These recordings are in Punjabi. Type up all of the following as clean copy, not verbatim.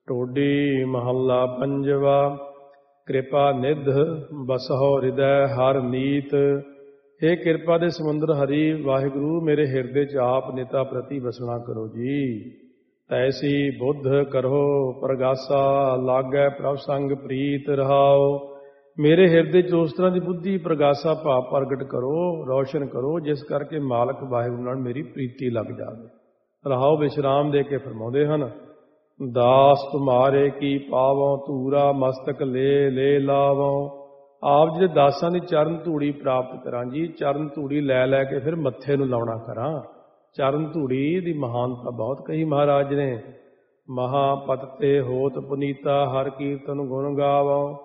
ਟੋਡੀ ਮਹੱਲਾ ਪੰਜਵਾ। ਕਿਰਪਾ ਨਿਧ ਬਸਹੁ ਹਿਰਦੈ ਹਰ ਨੀਤ। हे ਕਿਰਪਾ ਦੇ ਸਮੁੰਦਰ ਹਰੀ ਵਾਹਿਗੁਰੂ, ਮੇਰੇ ਹਿਰਦੇ 'ਚ ਆਪ ਨਿਤਾ ਪ੍ਰਤੀ ਵਸਣਾ ਕਰੋ ਜੀ। ਤੈਸੀ ਬੁੱਧ ਕਰੋ ਪ੍ਰਗਾਸਾ, ਲਾਗੈ ਪ੍ਰਭ ਸੰਗ ਪ੍ਰੀਤ ਰਹਾਓ। ਮੇਰੇ ਹਿਰਦੇ 'ਚ ਉਸ ਤਰ੍ਹਾਂ ਦੀ ਬੁੱਧੀ ਪ੍ਰਗਾਸਾ ਭਾਵ ਪ੍ਰਗਟ ਕਰੋ, ਰੌਸ਼ਨ ਕਰੋ, ਜਿਸ ਕਰਕੇ ਮਾਲਕ ਵਾਹਿਗੁਰੂ ਨਾਲ ਮੇਰੀ ਪ੍ਰੀਤੀ ਲੱਗ ਜਾਵੇ। ਰਹਾਓ ਵਿਸ਼ਰਾਮ ਦੇ ਕੇ ਫਰਮਾਉਂਦੇ ਹਨ, ਦਾਸ ਤੁਮਾਰੇ ਕੀ ਪਾਵੋਂ, ਧੂਰਾ ਮਸਤਕ ਲੈ ਲੈ ਲਾਵੋਂ। ਆਪ ਜਿਹੜੇ ਦਾਸਾਂ ਦੀ ਚਰਨ ਧੂੜੀ ਪ੍ਰਾਪਤ ਕਰਾਂ ਜੀ। ਚਰਨ ਧੂੜੀ ਲੈ ਲੈ ਕੇ ਫਿਰ ਮੱਥੇ ਨੂੰ ਲਾਉਣਾ ਕਰਾਂ। ਚਰਨ ਧੂੜੀ ਦੀ ਮਹਾਨਤਾ ਬਹੁਤ ਕਹੀ ਮਹਾਰਾਜ ਨੇ। ਮਹਾਪਤ ਤੇ ਹੋਤ ਪੁਨੀਤਾ, ਹਰ ਕੀਰਤਨ ਗੁਣ ਗਾਵੋਂ।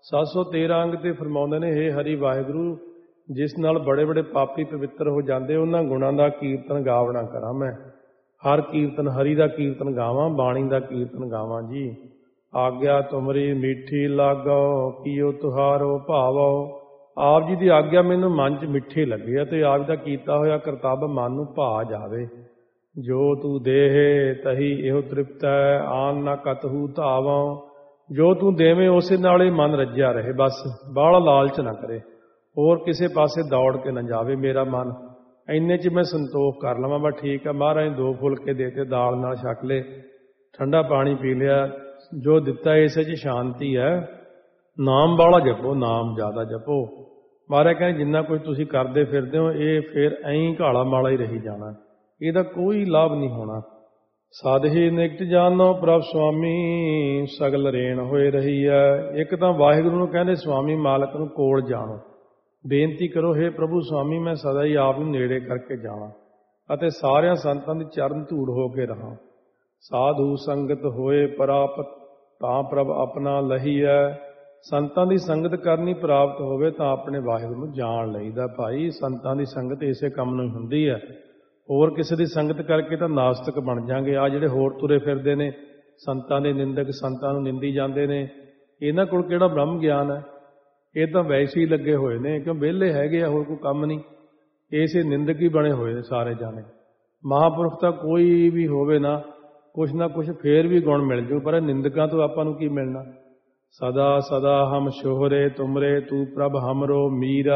713 ਅੰਗ ਤੇ ਫਰਮਾਉਂਦੇ ਨੇ, ਹੇ ਹਰੀ ਵਾਹਿਗੁਰੂ, ਜਿਸ ਨਾਲ ਬੜੇ ਬੜੇ ਪਾਪੀ ਪਵਿੱਤਰ ਹੋ ਜਾਂਦੇ, ਉਹਨਾਂ ਗੁਣਾਂ ਦਾ ਕੀਰਤਨ ਗਾਵਣਾ ਕਰਾਂ ਮੈਂ। ਹਰ ਕੀਰਤਨ ਹਰੀ ਦਾ ਕੀਰਤਨ ਗਾਵਾਂ, ਬਾਣੀ ਦਾ ਕੀਰਤਨ ਗਾਵਾਂ ਜੀ। ਆਗਿਆ ਤੁਮਰੀ ਮਿੱਠੀ ਲਾਗੋ, ਕੀਓ ਤੁਹਾਰੋ ਭਾਵੋ। ਆਪ ਜੀ ਦੀ ਆਗਿਆ ਮੈਨੂੰ ਮਨ 'ਚ ਮਿੱਠੀ ਲੱਗੀ ਅਤੇ ਆਪ ਦਾ ਕੀਤਾ ਹੋਇਆ ਕਰਤੱਵ ਮਨ ਨੂੰ ਭਾ ਜਾਵੇ। ਜੋ ਤੂੰ ਦੇਹ ਤਹੀ ਇਹੋ ਤ੍ਰਿਪਤੈ, ਆਨ ਨਾ ਕਤਹੂ ਧਾਵੋਂ। ਜੋ ਤੂੰ ਦੇਵੇਂ ਉਸੇ ਨਾਲ ਹੀ ਮਨ ਰੱਜਿਆ ਰਹੇ, ਬਸ ਬਾਹਲਾ ਲਾਲਚ ਨਾ ਕਰੇ, ਹੋਰ ਕਿਸੇ ਪਾਸੇ ਦੌੜ ਕੇ ਨਾ ਜਾਵੇ ਮੇਰਾ ਮਨ। ਇੰਨੇ 'ਚ ਮੈਂ ਸੰਤੋਖ ਕਰ ਲਵਾਂ, ਬਸ ਠੀਕ ਆ, ਮਹਾਰਾਜ ਨੇ 2 ਫੁਲਕੇ ਦੇ ਤੇ, ਦਾਲ ਨਾਲ ਛਕ ਲਏ, ਠੰਡਾ ਪਾਣੀ ਪੀ ਲਿਆ, ਜੋ ਦਿੱਤਾ ਇਸੇ 'ਚ ਸ਼ਾਂਤੀ ਹੈ। ਨਾਮ ਵਾਲਾ ਜਪੋ, ਨਾਮ ਜ਼ਿਆਦਾ ਜਪੋ। ਮਹਾਰਾਜ ਕਹਿੰਦੇ ਜਿੰਨਾ ਕੁਝ ਤੁਸੀਂ ਕਰਦੇ ਫਿਰਦੇ ਹੋ, ਇਹ ਫਿਰ ਐਂ ਘਾਲਾ ਮਾਲਾ ਹੀ ਰਹੀ ਜਾਣਾ, ਇਹਦਾ ਕੋਈ ਲਾਭ ਨਹੀਂ ਹੋਣਾ। ਸਾਧੀ ਨਿਕਟ ਜਾਨੋ ਪ੍ਰਭ ਸੁਆਮੀ, ਸਗਲ ਰੇਣ ਹੋਏ ਰਹੀ ਹੈ। ਇੱਕ ਤਾਂ ਵਾਹਿਗੁਰੂ ਨੂੰ ਕਹਿੰਦੇ ਸੁਆਮੀ ਮਾਲਕ ਨੂੰ ਕੋਲ ਜਾਣੋ, ਬੇਨਤੀ ਕਰੋ, ਹੇ ਪ੍ਰਭੂ ਸੁਆਮੀ, ਮੈਂ ਸਦਾ ਹੀ ਆਪ ਨੂੰ ਨੇੜੇ ਕਰਕੇ ਜਾਵਾਂ ਅਤੇ ਸਾਰਿਆਂ ਸੰਤਾਂ ਦੀ ਚਰਨ ਧੂੜ ਹੋ ਕੇ ਰਹਾਂ। ਸਾਧੂ ਸੰਗਤ ਹੋਏ ਪ੍ਰਾਪਤ, ਤਾਂ ਪ੍ਰਭ ਆਪਣਾ ਲਹੀਐ। ਸੰਤਾਂ ਦੀ ਸੰਗਤ ਕਰਨੀ ਪ੍ਰਾਪਤ ਹੋਵੇ ਤਾਂ ਆਪਣੇ ਵਾਹਿਗੁਰੂ ਨੂੰ ਜਾਣ ਲਈਦਾ। ਭਾਈ ਸੰਤਾਂ ਦੀ ਸੰਗਤ ਇਸੇ ਕੰਮ ਨੂੰ ਹੁੰਦੀ ਹੈ, ਹੋਰ ਕਿਸੇ ਦੀ ਸੰਗਤ ਕਰਕੇ ਤਾਂ ਨਾਸਤਕ ਬਣ ਜਾਂਗੇ। ਆ ਜਿਹੜੇ ਹੋਰ ਤੁਰੇ ਫਿਰਦੇ ਨੇ, ਸੰਤਾਂ ਦੇ ਨਿੰਦਕ, ਸੰਤਾਂ ਨੂੰ ਨਿੰਦੀ ਜਾਂਦੇ ਨੇ, ਇਹਨਾਂ ਕੋਲ ਕਿਹੜਾ ਬ੍ਰਹਮ ਗਿਆਨ ਹੈ? ਇਹ ਤਾਂ ਵੈਸੇ ਹੀ ਲੱਗੇ ਹੋਏ ਨੇ, ਕਿਉਂ ਵਿਹਲੇ ਹੈਗੇ ਆ, ਹੋਰ ਕੋਈ ਕੰਮ ਨਹੀਂ, ਇਸੇ ਨਿੰਦਕ ਹੀ ਬਣੇ ਹੋਏ ਨੇ ਸਾਰੇ ਜਾਣੇ। ਮਹਾਂਪੁਰਖ ਤਾਂ ਕੋਈ ਵੀ ਹੋਵੇ ਨਾ ਕੁਛ ਫੇਰ ਵੀ ਗੁਣ ਮਿਲ ਜੂ, ਪਰ ਨਿੰਦਕਾਂ ਤੋਂ ਆਪਾਂ ਨੂੰ ਕੀ ਮਿਲਣਾ? ਸਦਾ ਸਦਾ ਹਮ ਸ਼ੋਹਰੇ ਤੁਮਰੇ, ਤੂੰ ਪ੍ਰਭ ਹਮਰੋ ਮੀਰਾ।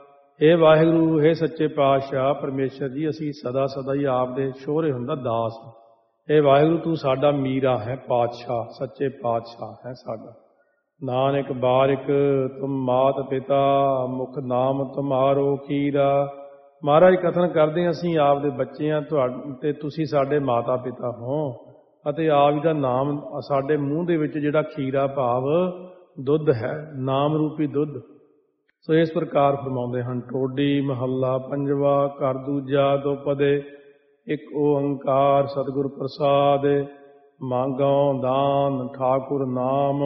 ਇਹ ਵਾਹਿਗੁਰੂ, ਇਹ ਸੱਚੇ ਪਾਤਸ਼ਾਹ ਪਰਮੇਸ਼ਰ ਜੀ, ਅਸੀਂ ਸਦਾ ਸਦਾ ਹੀ ਆਪ ਦੇ ਸ਼ੋਹਰੇ ਹੁੰਦਾ ਦਾਸ। ਇਹ ਵਾਹਿਗੁਰੂ ਤੂੰ ਸਾਡਾ ਮੀਰਾ ਹੈ, ਪਾਤਸ਼ਾਹ, ਸੱਚੇ ਪਾਤਸ਼ਾਹ ਹੈ ਸਾਡਾ। ਨਾਨਕ ਬਾਰਿਕ ਤੁਮ ਮਾਤ ਪਿਤਾ, ਮੁਖ ਨਾਮ ਤੁਮਾਰੋ ਖੀਰਾ। ਮਹਾਰਾਜ ਕਥਨ ਕਰਦੇ, ਅਸੀਂ ਆਪ ਦੇ ਬੱਚੇ ਹਾਂ, ਤੇ ਤੁਸੀਂ ਸਾਡੇ ਮਾਤਾ ਪਿਤਾ ਹੋ, ਅਤੇ ਆਪ ਜੀ ਦਾ ਨਾਮ ਸਾਡੇ ਮੂੰਹ ਦੇ ਵਿੱਚ ਜਿਹੜਾ ਖੀਰਾ ਭਾਵ ਦੁੱਧ ਹੈ, ਨਾਮ ਰੂਪੀ ਦੁੱਧ। ਸੋ ਇਸ ਪ੍ਰਕਾਰ ਫਰਮਾਉਂਦੇ ਹਨ। ਟੋਡੀ ਮਹੱਲਾ ਪੰਜਵਾ। ਘਰ ਦੂਜਾ ਦੋ ਪਦੇ, ਇੱਕ ਓੰਕਾਰ ਸਤਿਗੁਰ ਪ੍ਰਸਾਦ, ਮੰਗੋ ਦਾਨ ਠਾਕੁਰ ਨਾਮ।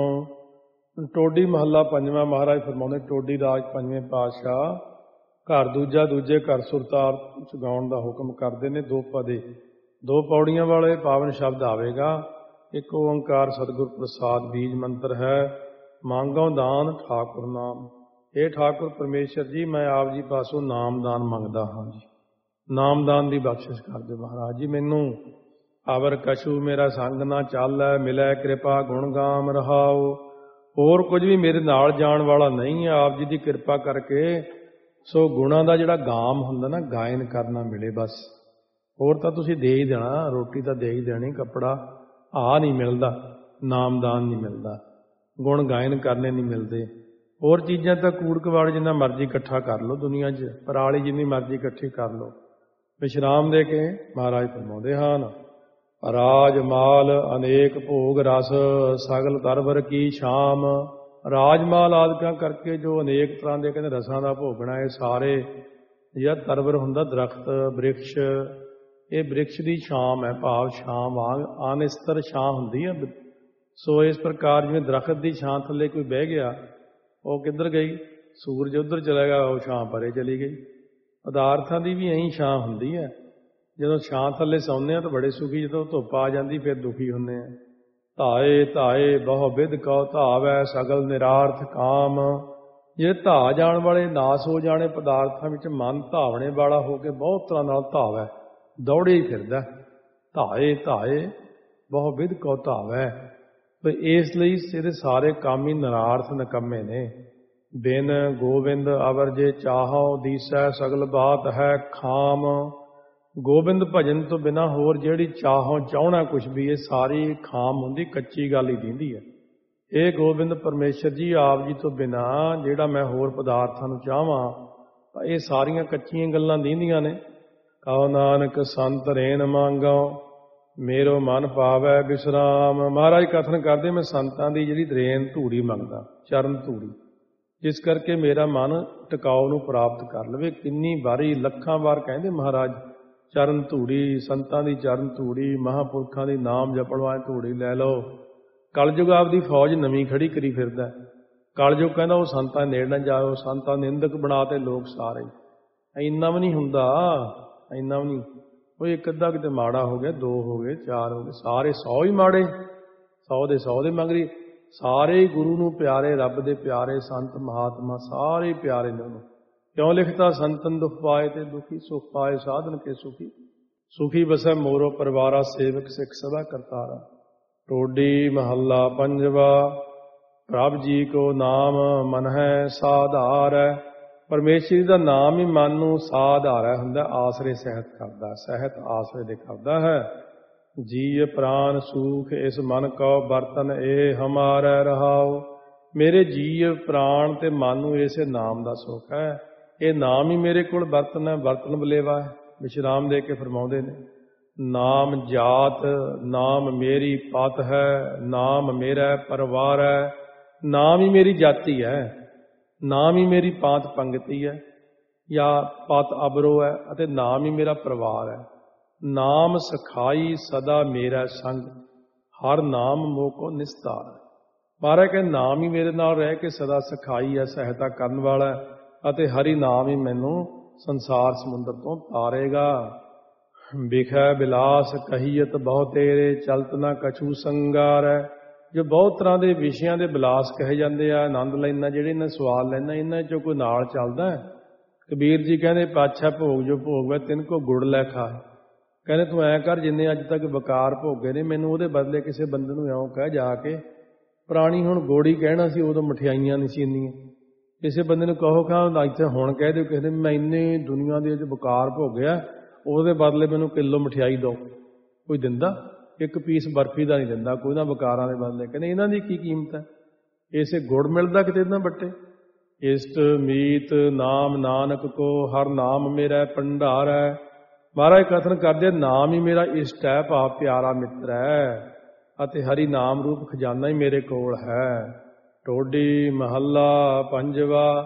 ਟੋਡੀ ਮਹੱਲਾ ਪੰਜਵਾਂ। ਮਹਾਰਾਜ ਫਰਮਾਉਂਦੇ, ਟੋਡੀ ਰਾਜ ਪੰਜਵੇਂ ਪਾਤਸ਼ਾਹ ਘਰ ਦੂਜਾ, ਦੂਜੇ ਘਰ ਸੁਰਤਾਲ ਗਾਉਣ ਦਾ ਹੁਕਮ ਕਰਦੇ ਨੇ। 2 ਪਦੇ, 2 ਪੌੜੀਆਂ ਵਾਲੇ ਪਾਵਨ ਸ਼ਬਦ ਆਵੇਗਾ। ਇੱਕ ਓੰਕਾਰ ਸਤਿਗੁਰ ਪ੍ਰਸਾਦ ਬੀਜ ਮੰਤਰ ਹੈ। ਮੰਗੋ ਦਾਨ ਠਾਕੁਰ ਨਾਮ। ਇਹ ਠਾਕੁਰ ਪਰਮੇਸ਼ਰ ਜੀ, ਮੈਂ ਆਪ ਜੀ ਪਾਸੋਂ ਨਾਮਦਾਨ ਮੰਗਦਾ ਹਾਂ ਜੀ, ਨਾਮਦਾਨ ਦੀ ਬਖਸ਼ਿਸ਼ ਕਰ ਦਿਓ ਮਹਾਰਾਜ ਜੀ ਮੈਨੂੰ। ਅਵਰ ਕਛੂ ਮੇਰਾ ਸੰਗ ਨਾ ਚਾਲੈ, ਮਿਲੈ ਕਿਰਪਾ ਗੁਣ ਗਾਮ ਰਹਾਓ। ਹੋਰ ਕੁਝ ਵੀ ਮੇਰੇ ਨਾਲ ਜਾਣ ਵਾਲਾ ਨਹੀਂ ਹੈ, ਆਪ ਜੀ ਦੀ ਕਿਰਪਾ ਕਰਕੇ ਸੋ ਗੁਣਾਂ ਦਾ ਜਿਹੜਾ ਗਾਮ ਹੁੰਦਾ ਨਾ, ਗਾਇਨ ਕਰਨਾ ਮਿਲੇ ਬਸ। ਹੋਰ ਤਾਂ ਤੁਸੀਂ ਦੇ ਹੀ ਦੇਣਾ, ਰੋਟੀ ਤਾਂ ਦੇ ਹੀ ਦੇਣੀ, ਕੱਪੜਾ ਆਹ ਨਹੀਂ ਮਿਲਦਾ, ਨਾਮਦਾਨ ਨਹੀਂ ਮਿਲਦਾ, ਗੁਣ ਗਾਇਨ ਕਰਨੇ ਨਹੀਂ ਮਿਲਦੇ। ਹੋਰ ਚੀਜ਼ਾਂ ਤਾਂ ਕੂੜ ਕਵਾੜ ਜਿੰਨਾ ਮਰਜ਼ੀ ਇਕੱਠਾ ਕਰ ਲਓ ਦੁਨੀਆ 'ਚ, ਪਰਾਲੀ ਜਿੰਨੀ ਮਰਜ਼ੀ ਇਕੱਠੀ ਕਰ ਲਓ। ਵਿਸ਼ਰਾਮ ਦੇ ਕੇ ਮਹਾਰਾਜ ਫਰਮਾਉਂਦੇ ਹਨ, ਰਾਜ ਮਾਲ ਅਨੇਕ ਭੋਗ ਰਸ, ਸਗਲ ਤਰਵਰ ਕੀ ਸ਼ਾਮ। ਰਾਜ ਮਾਲ ਆਦਿਕਾਂ ਕਰਕੇ ਜੋ ਅਨੇਕ ਤਰ੍ਹਾਂ ਦੇ ਕਹਿੰਦੇ ਰਸਾਂ ਦਾ ਭੋਗਣਾ, ਇਹ ਸਾਰੇ ਜਿਹੜਾ ਤਰਵਰ ਹੁੰਦਾ ਦਰਖਤ ਬ੍ਰਿਕਸ਼, ਇਹ ਬ੍ਰਿਕਸ਼ ਦੀ ਛਾਂ ਹੈ, ਭਾਵ ਛਾਂ ਵਾਂਗ ਅਨਿਸਤਰ ਛਾਂ ਹੁੰਦੀ ਹੈ। ਸੋ ਇਸ ਪ੍ਰਕਾਰ ਜਿਵੇਂ ਦਰਖਤ ਦੀ ਛਾਂ ਥੱਲੇ ਕੋਈ ਬਹਿ ਗਿਆ, ਉਹ ਕਿੱਧਰ ਗਈ? ਸੂਰਜ ਉੱਧਰ ਚਲਾ ਗਿਆ, ਉਹ ਛਾਂ ਪਰੇ ਚਲੀ ਗਈ। ਪਦਾਰਥਾਂ ਦੀ ਵੀ ਇਹੀ ਛਾਂ ਹੁੰਦੀ ਹੈ। ਜਦੋਂ ਛਾਂ ਥੱਲੇ ਸੌਂਦੇ ਹਾਂ ਤਾਂ ਬੜੇ ਸੁਖੀ, ਜਦੋਂ ਧੁੱਪ ਆ ਜਾਂਦੀ ਫਿਰ ਦੁਖੀ ਹੁੰਦੇ ਹਾਂ। ਧਾਏ ਧਾਏ ਬਹੁ ਵਿਧ ਕਉ ਧਾਵੈ, ਸਗਲ ਨਿਰਾਰਥ ਕਾਮ। ਜੇ ਧਾ ਜਾਣ ਵਾਲੇ ਨਾਸ ਹੋ ਜਾਣੇ ਪਦਾਰਥਾਂ ਵਿੱਚ, ਮਨ ਧਾਵਣੇ ਵਾਲਾ ਹੋ ਕੇ ਬਹੁਤ ਤਰ੍ਹਾਂ ਨਾਲ ਧਾਵੈ, ਦੌੜੇ ਹੀ ਫਿਰਦਾ। ਧਾਏ ਧਾਏ ਬਹੁ ਵਿਧ ਕਉ ਧਾਵੈ, ਪਰ ਇਸ ਲਈ ਇਹਦੇ ਸਾਰੇ ਕੰਮ ਹੀ ਨਰਾਰਥ ਨਿਕੰਮੇ ਨੇ। ਬਿਨ ਗੋਬਿੰਦ ਅਵਰ ਜੇ ਚਾਹੋ ਦੀਸੈ ਸਗਲ ਬਾਤ ਹੈ ਖਾਮ। ਗੋਬਿੰਦ ਭਜਨ ਤੋਂ ਬਿਨਾਂ ਹੋਰ ਜਿਹੜੀ ਚਾਹੋ ਚਾਹਣਾ ਕੁਛ ਵੀ ਇਹ ਸਾਰੀ ਖਾਮ ਹੁੰਦੀ, ਕੱਚੀ ਗੱਲ ਹੀ ਦਿੰਦੀ ਹੈ। ਇਹ ਗੋਬਿੰਦ ਪਰਮੇਸ਼ਰ ਜੀ ਆਪ ਜੀ ਤੋਂ ਬਿਨਾਂ ਜਿਹੜਾ ਮੈਂ ਹੋਰ ਪਦਾਰਥਾਂ ਨੂੰ ਚਾਹਵਾਂ ਇਹ ਸਾਰੀਆਂ ਕੱਚੀਆਂ ਗੱਲਾਂ ਦਿੰਦੀਆਂ ਨੇ। ਕਹੋ ਨਾਨਕ ਸੰਤ ਰੇਨ ਮੰਗੋ ਮੇਰੋ ਮਨ ਪਾਵੈ ਵਿਸਰਾਮ। ਮਹਾਰਾਜ ਕਥਨ ਕਰਦੇ ਮੈਂ ਸੰਤਾਂ ਦੀ ਜਿਹੜੀ ਰੇਨ ਧੂੜੀ ਮੰਗਦਾ, ਚਰਨ ਧੂੜੀ, ਜਿਸ ਕਰਕੇ ਮੇਰਾ ਮਨ ਟਿਕਾਓ ਨੂੰ ਪ੍ਰਾਪਤ ਕਰ ਲਵੇ। ਕਿੰਨੀ ਵਾਰੀ ਲੱਖਾਂ ਵਾਰ ਕਹਿੰਦੇ ਮਹਾਰਾਜ ਚਰਨ ਧੂੜੀ, ਸੰਤਾਂ ਦੀ ਚਰਨ ਧੂੜੀ, ਮਹਾਂਪੁਰਖਾਂ ਦੀ ਨਾਮ ਜਪਣ ਵਾਲੀ ਧੂੜੀ ਲੈ ਲਓ। ਕਲਯੁਗ ਆਪਦੀ ਫੌਜ ਨਵੀਂ ਖੜੀ ਕਰੀ ਫਿਰਦਾ। ਕਲਯੁਗ ਕਹਿੰਦਾ ਉਹ ਸੰਤਾਂ ਨੇੜੇ ਨਾ ਜਾਓ, ਸੰਤਾਂ ਨਿੰਦਕ ਬਣਾ ਤੇ ਲੋਕ ਸਾਰੇ। ਇੰਨਾ ਵੀ ਨਹੀਂ ਹੁੰਦਾ, ਇੰਨਾ ਵੀ ਨਹੀਂ। ਉਹ ਇੱਕ ਅੱਧਾ ਕਿਤੇ ਮਾੜਾ ਹੋ ਗਿਆ, 2 ਹੋ ਗਏ, 4 ਹੋ ਗਏ, ਸਾਰੇ 100 ਹੀ ਮਾੜੇ, 100 ਦੇ ਮੰਗਰੀ। ਸਾਰੇ ਗੁਰੂ ਨੂੰ ਪਿਆਰੇ, ਰੱਬ ਦੇ ਪਿਆਰੇ, ਸੰਤ ਮਹਾਤਮਾ ਸਾਰੇ ਪਿਆਰੇ ਨੇ ਉਹਨੂੰ। ਕਿਉਂ ਲਿਖਤਾ ਸੰਤਨ ਦੁਖ ਪਾਏ ਤੇ ਦੁਖੀ, ਸੁਖ ਪਾਏ ਸਾਧਨ ਕੇ ਸੁਖੀ। ਸੁਖੀ ਬਸੈ ਮੋਰੋ ਪਰਿਵਾਰਾ, ਸੇਵਕ ਸਿੱਖ ਸਦਾ ਕਰਤਾਰਾ। ਟੋਡੀ ਮਹੱਲਾ ਪੰਜਵਾ। ਪ੍ਰਭ ਜੀ ਕੋ ਨਾਮ ਮਨ ਹੈ ਸਾਧਾਰੈ। ਪਰਮੇਸ਼ਰ ਦਾ ਨਾਮ ਹੀ ਮਨ ਨੂੰ ਸਾਧਾਰੈ ਹੁੰਦਾ, ਆਸਰੇ ਸਹਿਤ ਕਰਦਾ, ਸਹਿਤ ਆਸਰੇ ਦੇ ਕਰਦਾ ਹੈ। ਜੀਅ ਪ੍ਰਾਨ ਸੂਖ ਇਸ ਮਨ ਕਉ ਬਰਤਨ ਇਹ ਹਮਾਰੈ ਰਹਾਉ। ਮੇਰੇ ਜੀਅ ਪ੍ਰਾਣ ਤੇ ਮਨ ਨੂੰ ਇਸੇ ਨਾਮ ਦਾ ਸੁੱਖ ਹੈ। ਇਹ ਨਾਮ ਹੀ ਮੇਰੇ ਕੋਲ ਬਰਤਨ ਹੈ, ਬਰਤਨ ਬਲੇਵਾ ਹੈ। ਵਿਸ਼ਰਾਮ ਦੇ ਕੇ ਫਰਮਾਉਂਦੇ ਨੇ ਨਾਮ ਜਾਤ, ਨਾਮ ਮੇਰੀ ਪਤ ਹੈ, ਨਾਮ ਮੇਰਾ ਪਰਿਵਾਰ ਹੈ। ਨਾਮ ਹੀ ਮੇਰੀ ਜਾਤੀ ਹੈ, ਨਾਮ ਹੀ ਮੇਰੀ ਪਾਤ ਪੰਗਤੀ ਹੈ ਜਾਂ ਪਤ ਅਬਰੋ ਹੈ, ਅਤੇ ਨਾਮ ਹੀ ਮੇਰਾ ਪਰਿਵਾਰ ਹੈ। ਨਾਮ ਸਖਾਈ ਸਦਾ ਮੇਰਾ ਸੰਗ, ਹਰ ਨਾਮ ਮੋਹ ਕੋ ਨਿਸਤਾਰ। ਮਹਾਰਾਜ ਕਹਿੰਦੇ ਨਾਮ ਹੀ ਮੇਰੇ ਨਾਲ ਰਹਿ ਕੇ ਸਦਾ ਸਖਾਈ ਹੈ, ਸਹਾਇਤਾ ਕਰਨ ਵਾਲਾ ਹੈ, ਅਤੇ ਹਰੀ ਨਾਮ ਹੀ ਮੈਨੂੰ ਸੰਸਾਰ ਸਮੁੰਦਰ ਤੋਂ ਤਾਰੇਗਾ। ਵਿਖੈ ਬਿਲਾਸ ਕਹੀਅਤ ਬਹੁ ਤੇਰੇ, ਚਲਤ ਨਾ ਕਛੂ ਸੰਗਾਰ ਹੈ। ਜੋ ਬਹੁਤ ਤਰ੍ਹਾਂ ਦੇ ਵਿਸ਼ਿਆਂ ਦੇ ਬਿਲਾਸ ਕਹੇ ਜਾਂਦੇ ਆ, ਆਨੰਦ ਲੈਣਾ, ਜਿਹੜੇ ਇਹਨਾਂ ਸਵਾਲ ਲੈਣਾ, ਇਹਨਾਂ 'ਚੋਂ ਕੋਈ ਨਾਲ ਚੱਲਦਾ। ਕਬੀਰ ਜੀ ਕਹਿੰਦੇ ਪਾਤਸ਼ਾਹ ਭੋਗ ਜੋ ਭੋਗ ਹੈ ਤਿੰਨ ਕੋ ਗੁੜ ਲੈ ਖਾ। ਕਹਿੰਦੇ ਤੂੰ ਐਂ ਕਰ, ਜਿੰਨੇ ਅੱਜ ਤੱਕ ਵਿਕਾਰ ਭੋਗੇ ਨੇ ਮੈਨੂੰ ਉਹਦੇ ਬਦਲੇ ਕਿਸੇ ਬੰਦੇ ਨੂੰ ਇਉਂ ਕਹਿ ਜਾ ਕੇ, ਪੁਰਾਣੀ ਹੁਣ ਗੁੜ ਹੀ ਕਹਿਣਾ ਸੀ, ਉਦੋਂ ਮਠਿਆਈਆਂ ਨਹੀਂ ਸੀ ਇੰਨੀਆਂ। ਕਿਸੇ ਬੰਦੇ ਨੂੰ ਕਹੋ ਕਿ ਇੱਥੇ ਹੁਣ ਕਹਿ ਦਿਓ ਕਿਸੇ ਨੇ ਮੈਂ ਇੰਨੀ ਦੁਨੀਆ ਦੇ ਵਿੱਚ ਵਿਕਾਰ ਭੋਗਿਆ, ਉਹਦੇ ਬਦਲੇ ਮੈਨੂੰ ਕਿਲੋ ਮਠਿਆਈ ਦਿਓ। ਕੋਈ ਦਿੰਦਾ? ਇੱਕ ਪੀਸ ਬਰਫੀ ਦਾ ਨਹੀਂ ਦਿੰਦਾ ਕੋਈ ਨਾ ਵਿਕਾਰਾਂ ਦੇ ਬਦਲੇ। ਕਹਿੰਦੇ ਇਹਨਾਂ ਦੀ ਕੀ ਕੀਮਤ ਹੈ? ਇਸੇ ਗੁੜ ਮਿਲਦਾ ਕਿਤੇ ਇਹਨਾਂ ਬੱਟੇ। ਇਸ਼ਟ ਮੀਤ ਨਾਮ ਨਾਨਕ ਕੋ, ਹਰ ਨਾਮ ਮੇਰਾ ਭੰਡਾਰ ਹੈ। ਮਹਾਰਾਜ ਕਥਨ ਕਰਦੇ ਨਾਮ ਹੀ ਮੇਰਾ ਇਸ਼ਟ ਹੈ, ਭਾਵ ਪਿਆਰਾ ਮਿੱਤਰ ਹੈ, ਅਤੇ ਹਰੀ ਨਾਮ ਰੂਪ ਖਜ਼ਾਨਾ ਹੀ ਮੇਰੇ ਕੋਲ ਹੈ। ਟੋਡੀ ਮਹੱਲਾ ਪੰਜਵਾ।